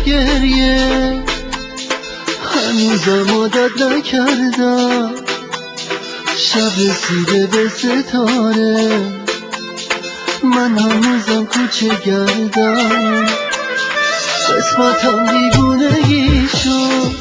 گریه، هنوزم عادت نکردم شب رسیده به ستاره. من هنوزم کوچه گردم، قسمتم دیوونگی شد،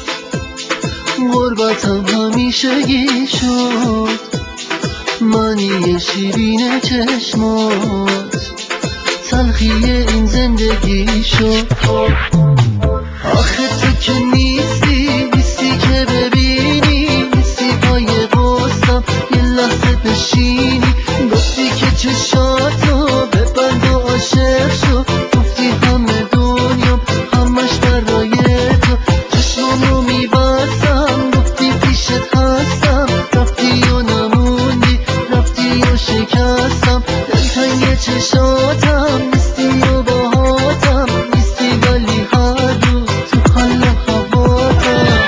غربتم همیشگی شد. معنی شیرین چشمات تلخی این زندگی شد. آخه تو که نیستی که ببینی، نیستی پای قصدم یه لحظه بشینی. گفتی که چشاتو ببند و عاشق شو، گفتی همه دنیام همش برای تو. چشمامو میبستم گفتی پیشت هستم، رفتی و نموندی، رفتی و شکستم. دلتنگ چشاتم نیستی و باهاتم نیستی، ولی هر روز تو حال هواتم.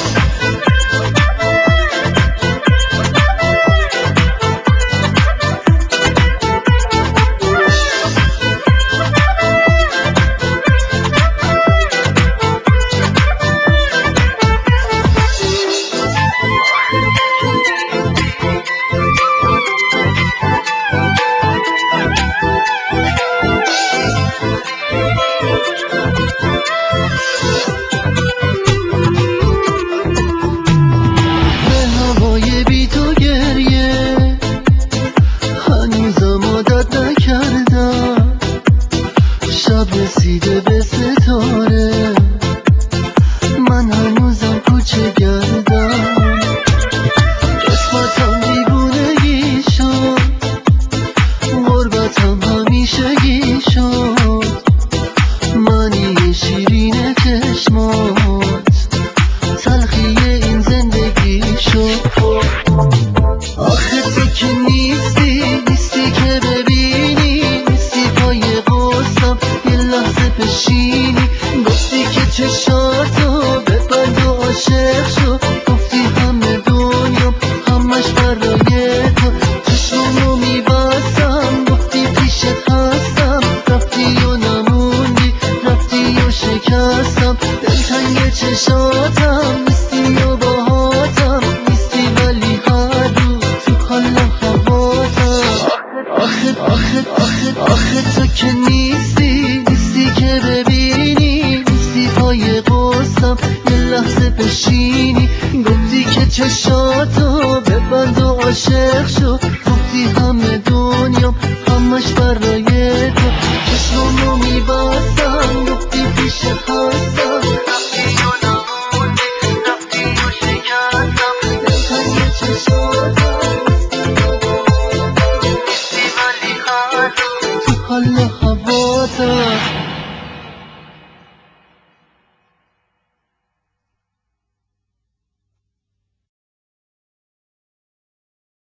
بی تو گریه، هنوزم عادت نکردم شب رسیده به ستاره. من هنوزم کوچه گردم، قسمتم دیوونگی شد، غربتم همیشگی شد. معنی شیرین چشمات تلخی این زندگی شد. آخه تو که نیستی که ببینی، نیستی پای قصدم یه لحظه بشینی. گفتی که چشاتو ببند و عاشق شو، گفتی همه دنیام همش برای تو. چشمامو میبستم گفتی پیشت هستم، رفتی و نموندی، رفتی و شکستم. دلتنگ چشاتم نیستی و باهاتم نیستی، ولی هر روز تو حال هواتم. آخه تو که نیستی که ببینی، نیستی پای قصدم یه لحظه بشینی. گفتی که چشاتو ببند و عاشق شو، گفتی همه دنیام همش برای تو. چشمامو میبستم گفتی پیشت هستم، رفتی و نموندی، رفتی و شکستم. دلتنگ چشاتم نیستی و باهاتم نیستی، ولی هر روز تو حال